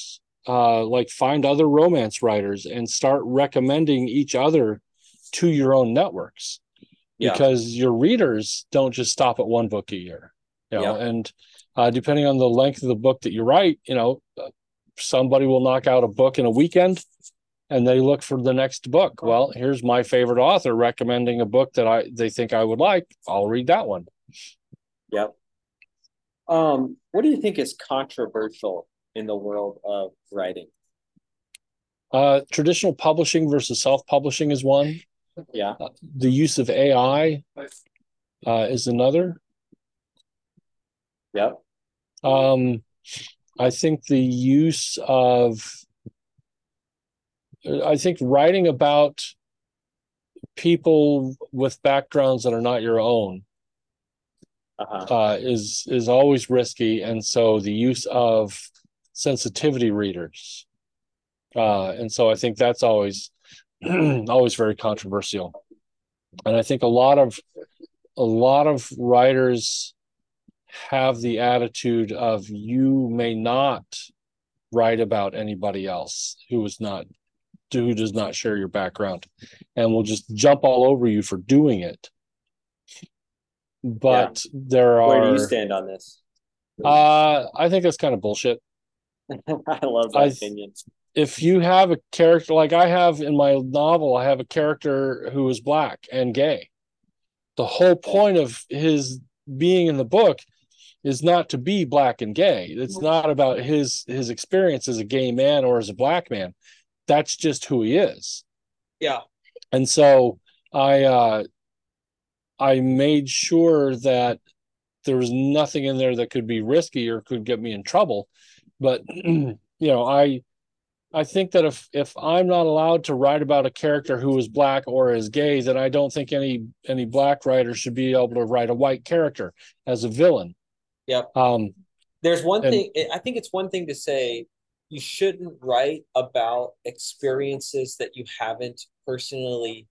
like find other romance writers and start recommending each other to your own networks, Yeah. because your readers don't just stop at one book a year, Yeah. and depending on the length of the book that you write, somebody will knock out a book in a weekend and they look for the next book. Well, here's my favorite author recommending a book that they think I would like. I'll read that one. Yep. What do you think is controversial in the world of writing? Traditional publishing versus self-publishing is one. Yeah. The use of AI is another. Yep. I think the use of, I think writing about people with backgrounds that are not your own is always risky, and so the use of sensitivity readers, and so I think that's always always very controversial. And I think a lot of writers have the attitude of, you may not write about anybody else who does not share your background, and will just jump all over you for doing it. But where do you stand on this? I think that's kind of bullshit. I love that opinion. If you have a character, like I have in my novel, I have a character who is Black and gay. The whole point of his being in the book is not to be Black and gay. It's not about his experience as a gay man or as a Black man. That's just who he is. Yeah. And so I made sure that there was nothing in there that could be risky or could get me in trouble. But I think that if I'm not allowed to write about a character who is Black or is gay, then I don't think any Black writer should be able to write a white character as a villain. Yep. There's one thing. I think it's one thing to say you shouldn't write about experiences that you haven't personally.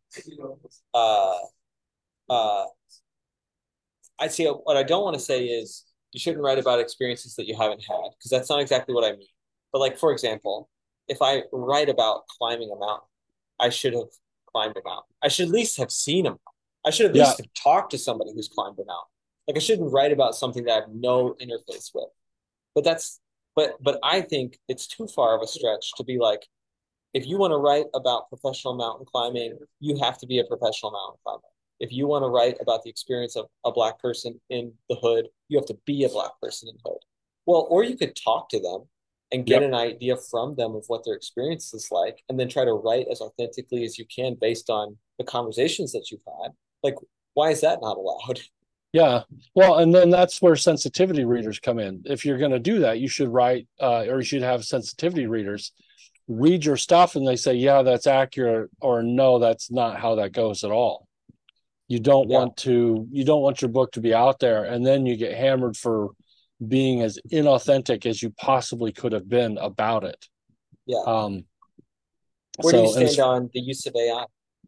I'd say what I don't want to say is you shouldn't write about experiences that you haven't had, because that's not exactly what I mean. But like, for example, if I write about climbing a mountain, I should have climbed a mountain. I should at least have seen a mountain. I should at least have talked to somebody who's climbed a mountain. Like, I shouldn't write about something that I have no interface with. But I think it's too far of a stretch to be like, if you want to write about professional mountain climbing, you have to be a professional mountain climber. If you want to write about the experience of a Black person in the hood, you have to be a Black person in the hood. Well, or you could talk to them and get an idea from them of what their experience is like, and then try to write as authentically as you can based on the conversations that you've had. Like, why is that not allowed? Yeah. Well, and then that's where sensitivity readers come in. If you're going to do that, you should write, or you should have sensitivity readers read your stuff and they say, yeah, that's accurate, or no, that's not how that goes at all. You don't want your book to be out there and then you get hammered for being as inauthentic as you possibly could have been about it. Yeah. Where do you stand on the use of AI?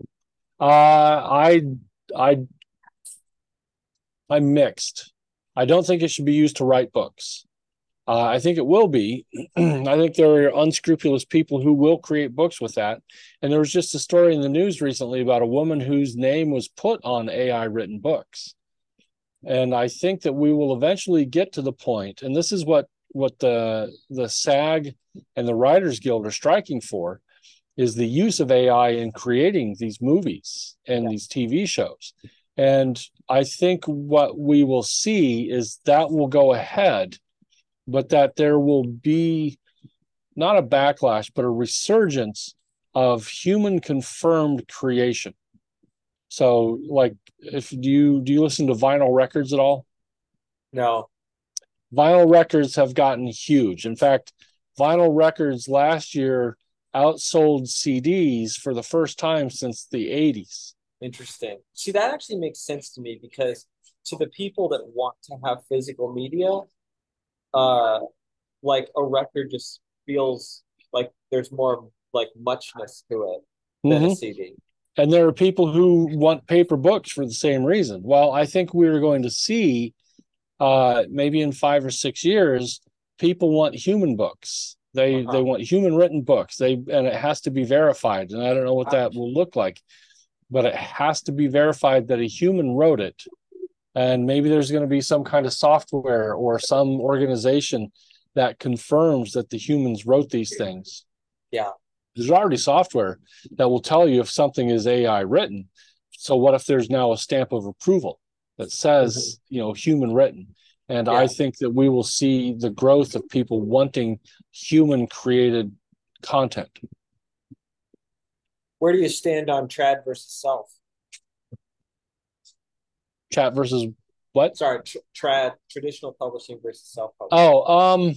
I'm mixed. I don't think it should be used to write books. I think it will be. I think there are unscrupulous people who will create books with that. And there was just a story in the news recently about a woman whose name was put on AI written books. And I think that we will eventually get to the point, and this is what the SAG and the Writers Guild are striking for, is the use of AI in creating these movies and these TV shows. And I think what we will see is that will go ahead, but that there will be not a backlash, but a resurgence of human confirmed creation. So, like, if do you listen to vinyl records at all? No. Vinyl records have gotten huge. In fact, vinyl records last year outsold CDs for the first time since the 80s. Interesting. See, that actually makes sense to me, because to the people that want to have physical media, like a record just feels like there's more like muchness to it than a CD. And there are people who want paper books for the same reason. Well, I think we're going to see maybe in 5 or 6 years, people want human books. They want human written books. And it has to be verified. And I don't know what that will look like, but it has to be verified that a human wrote it. And maybe there's going to be some kind of software or some organization that confirms that the humans wrote these things. Yeah. There's already software that will tell you if something is AI written. So what if there's now a stamp of approval that says, human written? And I think that we will see the growth of people wanting human created content. Where do you stand on trad versus self? Chat versus what? Sorry, trad, traditional publishing versus self-publishing. Oh,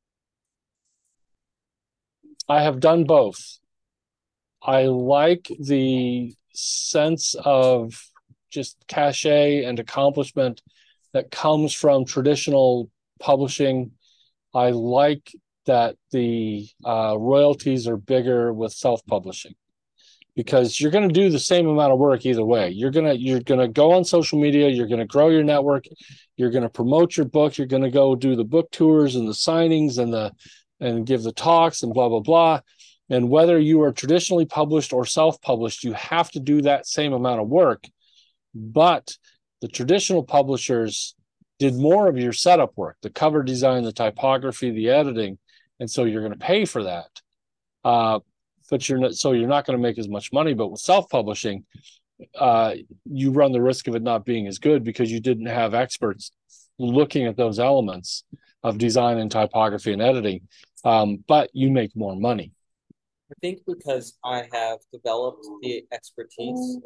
I have done both. I like the sense of just cachet and accomplishment that comes from traditional publishing. I like that the royalties are bigger with self-publishing, because you're going to do the same amount of work either way. You're going to go on social media, you're going to grow your network, you're going to promote your book, you're going to go do the book tours and the signings and give the talks and blah blah blah. And whether you are traditionally published or self-published, you have to do that same amount of work. But the traditional publishers did more of your setup work, the cover design, the typography, the editing, and so you're going to pay for that. But you're not going to make as much money. But with self-publishing, you run the risk of it not being as good because you didn't have experts looking at those elements of design and typography and editing. But you make more money. I think because I have developed the expertise,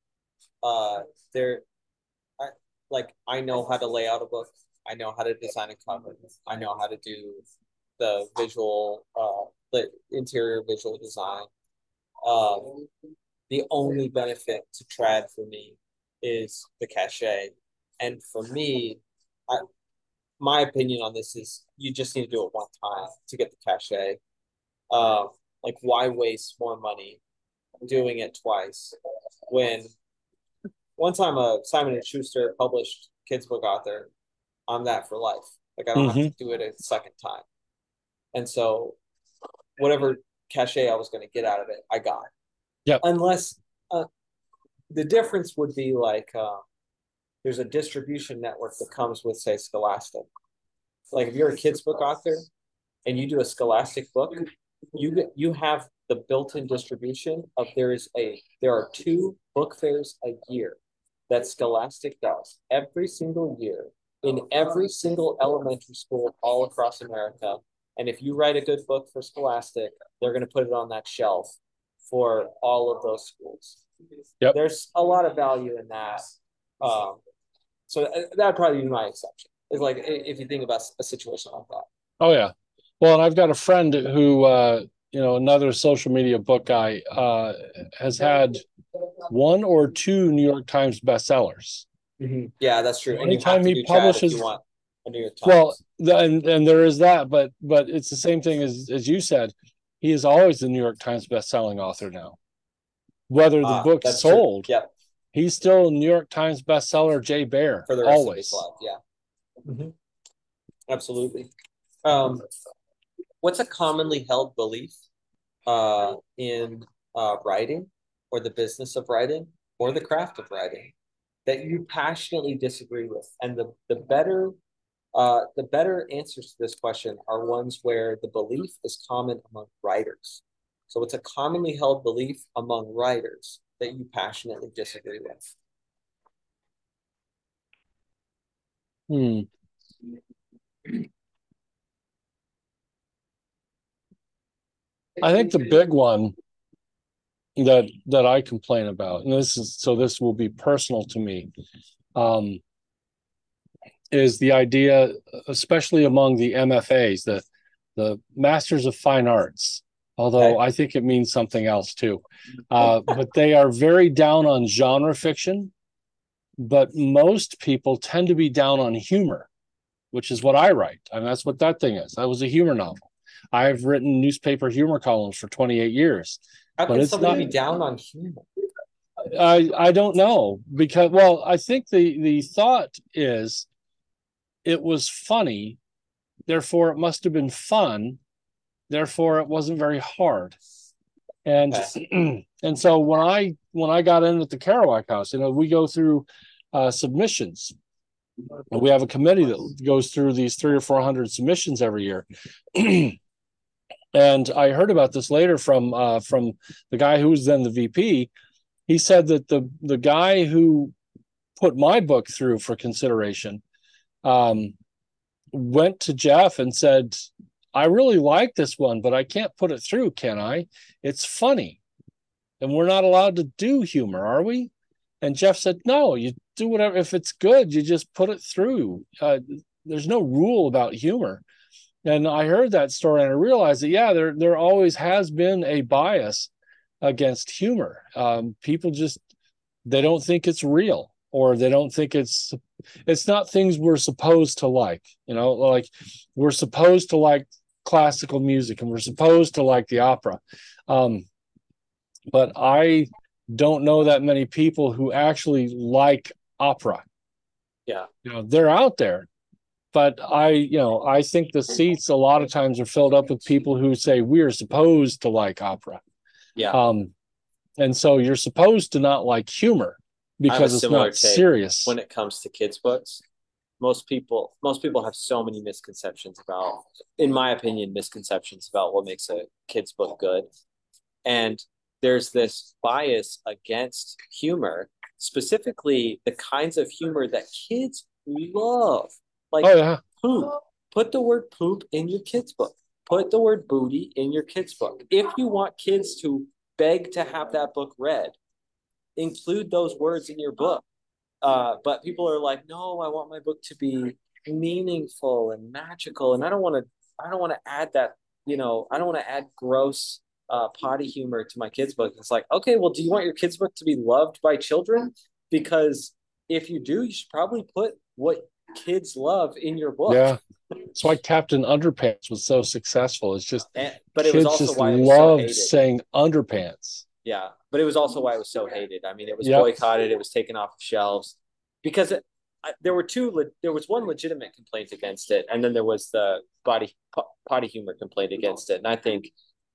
I know how to lay out a book. I know how to design a cover. I know how to do the visual, the interior visual design. The only benefit to trad for me is the cachet. And for me, my opinion on this is you just need to do it one time to get the cachet. Why waste more money doing it twice when one time a Simon & Schuster published kids book author, I'm that for life. I don't have to do it a second time. And so whatever cachet I was going to get out of it, I got. Yep. Unless the difference would be there's a distribution network that comes with, say, Scholastic. If you're a kids book author and you do a Scholastic book, you have the built-in distribution of there are 2 book fairs a year that Scholastic does every single year in every single elementary school all across America. And if you write a good book for Scholastic, they're going to put it on that shelf for all of those schools. Yep. There's a lot of value in that. So that'd probably be my exception. Is if you think about a situation like that. Oh yeah. Well, and I've got a friend who, another social media book guy, has had 1 or 2 New York Times bestsellers. Mm-hmm. Yeah, that's true. Anytime he publishes, if you want a New York Times. Well, and there is that, but it's the same thing as you said. He is always the New York Times bestselling author now. Whether the book sold, yep. He's still a New York Times bestseller, Jay Baer, for the rest always. Of his life. Yeah, absolutely. What's a commonly held belief in writing, or the business of writing, or the craft of writing that you passionately disagree with? And the better answers to this question are ones where the belief is common among writers. So it's a commonly held belief among writers that you passionately disagree with. I think the big one that I complain about, and this will be personal to me, is the idea, especially among the MFAs, the Masters of Fine Arts, although I think it means something else too. But they are very down on genre fiction, but most people tend to be down on humor, which is what I write. I mean, that's what that thing is. That was a humor novel. I've written newspaper humor columns for 28 years. How can somebody be down on humor? I don't know, because, well, I think the thought is it was funny, therefore it must have been fun, therefore it wasn't very hard. And Okay. and so when I got in at the Kerouac House, we go through submissions. We have a committee that goes through these 300 or 400 submissions every year. And I heard about this later from the guy who was then the VP. He said that the guy who put my book through for consideration um, went to Jeff and said, I really like this one, but I can't put it through, can I? It's funny. And we're not allowed to do humor, are we? And Jeff said, no, you do whatever. If it's good, you just put it through. There's no rule about humor. And I heard that story and I realized that, yeah, there always has been a bias against humor. People just, they don't think it's real, or they don't think it's not things we're supposed to like. Like we're supposed to like classical music and we're supposed to like the opera. But I don't know that many people who actually like opera. Yeah. They're out there, but I think the seats a lot of times are filled up with people who say we're supposed to like opera. Yeah. And so you're supposed to not like humor I have a because it's similar not take serious. when it comes to kids' books. Most people have so many misconceptions about, in my opinion, misconceptions about what makes a kid's book good. And there's this bias against humor, specifically the kinds of humor that kids love. Like Oh yeah. poop. Put the word poop in your kid's book. Put the word booty in your kid's book. If you want kids to beg to have that book read, include those words in your book. But people are like, no, I want my book to be meaningful and magical, and I don't want to. I don't want to add that. I don't want to add gross potty humor to my kids' book. It's like, okay, well, do you want your kids' book to be loved by children? Because if you do, you should probably put what kids love in your book. Yeah. That's why Captain Underpants was so successful. It's just But it was kids also just why it was so loved hated. saying underpants. Yeah, but it was also why it was so hated. I mean, it was Yep. boycotted. It was taken off of shelves because there were two. There was one legitimate complaint against it, and then there was the potty humor complaint against it. And I think,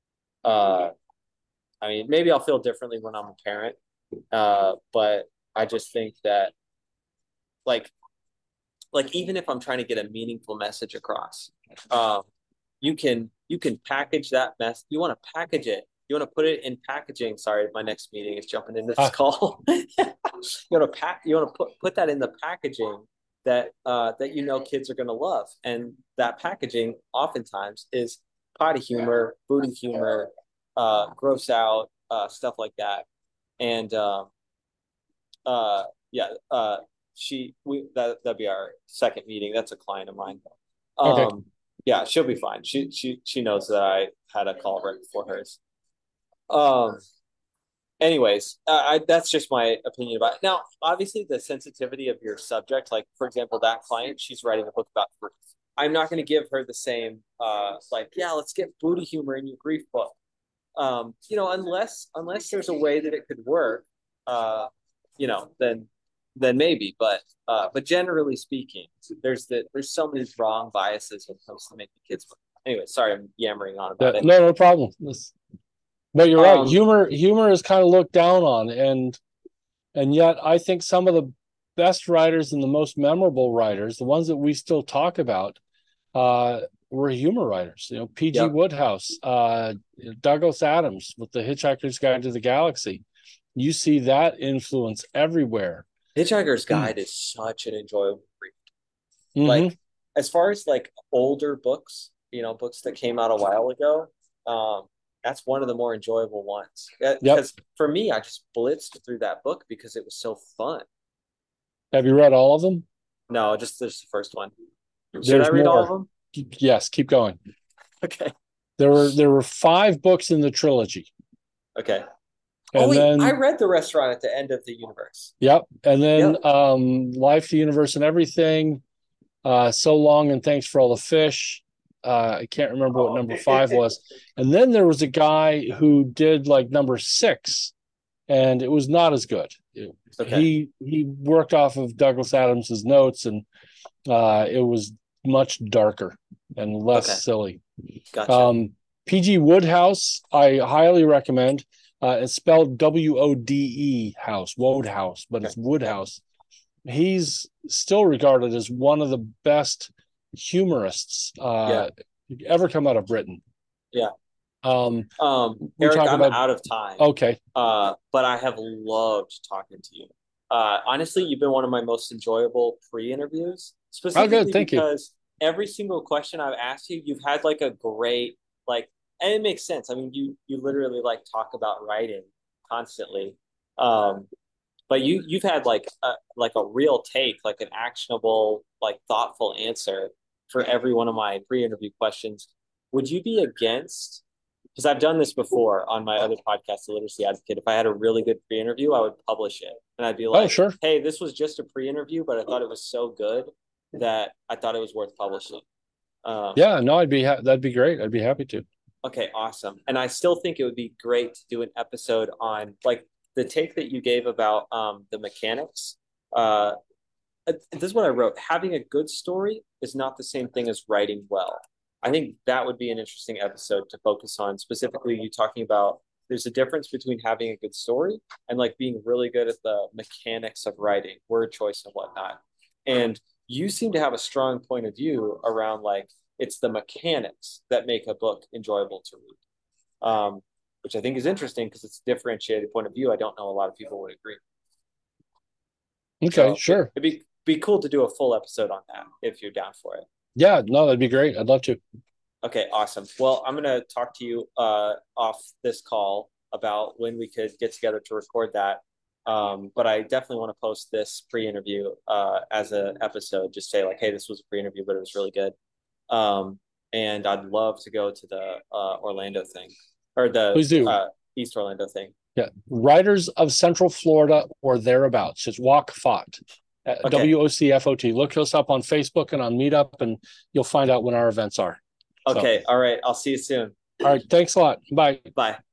I mean, maybe I'll feel differently when I'm a parent, but I just think that, like, even if I'm trying to get a meaningful message across, you can package that mess. You want to package it. You want to put it in packaging. Sorry, my next meeting is jumping into this call. You want to put that in the packaging that kids are going to love, and that packaging oftentimes is potty humor, booty humor, gross out, stuff like that. And yeah, that'd be our second meeting. That's a client of mine. Okay. Yeah, she'll be fine. She knows that I had a call right before hers. Anyways, that's just my opinion about it. Now, obviously, the sensitivity of your subject, like for example, that client, she's writing a book about grief. I'm not going to give her the same, yeah, let's get booty humor in your grief book. Unless there's a way that it could work, then maybe. But generally speaking, there's so many wrong biases when it comes to making kids book. Anyway, sorry, I'm yammering on about it. No problem. But you're right. Humor is kind of looked down on, and yet I think some of the best writers and the most memorable writers, the ones that we still talk about, were humor writers. P.G. Yep. Wodehouse, Douglas Adams with the Hitchhiker's Guide to the Galaxy. You see that influence everywhere. Hitchhiker's Guide is such an enjoyable read. Mm-hmm. Like, as far as like older books, books that came out a while ago, that's one of the more enjoyable ones. Because for me, I just blitzed through that book because it was so fun. Have you read all of them? No, just the first one. Should I read all of them? Yes, keep going. Okay. There were 5 books in the trilogy. Okay. And then I read The Restaurant at the End of the Universe. Yep. And then Life, the Universe, and Everything. So Long and Thanks for All the Fish. I can't remember what number 5 was. And then there was a guy who did like number 6, and it was not as good. Okay. He worked off of Douglas Adams's notes, and it was much darker and less silly. Gotcha. PG Wodehouse, I highly recommend. It's spelled Wode House, Wodehouse, but it's Woodhouse. He's still regarded as one of the best humorists ever come out of Britain. Yeah. We Eric, talk I'm about out of time. okay. But I have loved talking to you. Honestly, you've been one of my most enjoyable pre-interviews, Oh, specifically good. Thank you. because every single question I've asked you, you've had like a great like, and it makes sense. I mean, you literally like talk about writing constantly. But you've had like a real take, like an actionable, like thoughtful answer for every one of my pre-interview questions. Would you be against, because I've done this before on my other podcast, The Literacy Advocate, if I had a really good pre-interview, I would publish it. And I'd be Oh, like, sure. hey, this was just a pre-interview, but I thought it was so good that I thought it was worth publishing. Yeah, no, that'd be great. I'd be happy to. Okay, awesome. And I still think it would be great to do an episode on like the take that you gave about the mechanics. Uh, this is what I wrote. Having a good story is not the same thing as writing well. I think that would be an interesting episode to focus on. Specifically, you talking about there's a difference between having a good story and like being really good at the mechanics of writing, word choice and whatnot. And you seem to have a strong point of view around like it's the mechanics that make a book enjoyable to read, which I think is interesting because it's a differentiated point of view. I don't know a lot of people would agree. Okay, So sure. it'd be cool to do a full episode on that if you're down for it. Yeah, no, that'd be great. I'd love to. Okay, awesome. Well, I'm gonna talk to you off this call about when we could get together to record that. But I definitely want to post this pre-interview as an episode. Just say like, hey, this was a pre-interview, but it was really good. And I'd love to go to the Orlando thing or the Please do. East Orlando thing. Yeah, Writers of Central Florida or thereabouts. Just WOCFOT. Okay. WOCFOT. Look us up on Facebook and on Meetup, and you'll find out when our events are. Okay. All right. I'll see you soon. All right. Thanks a lot. Bye. Bye.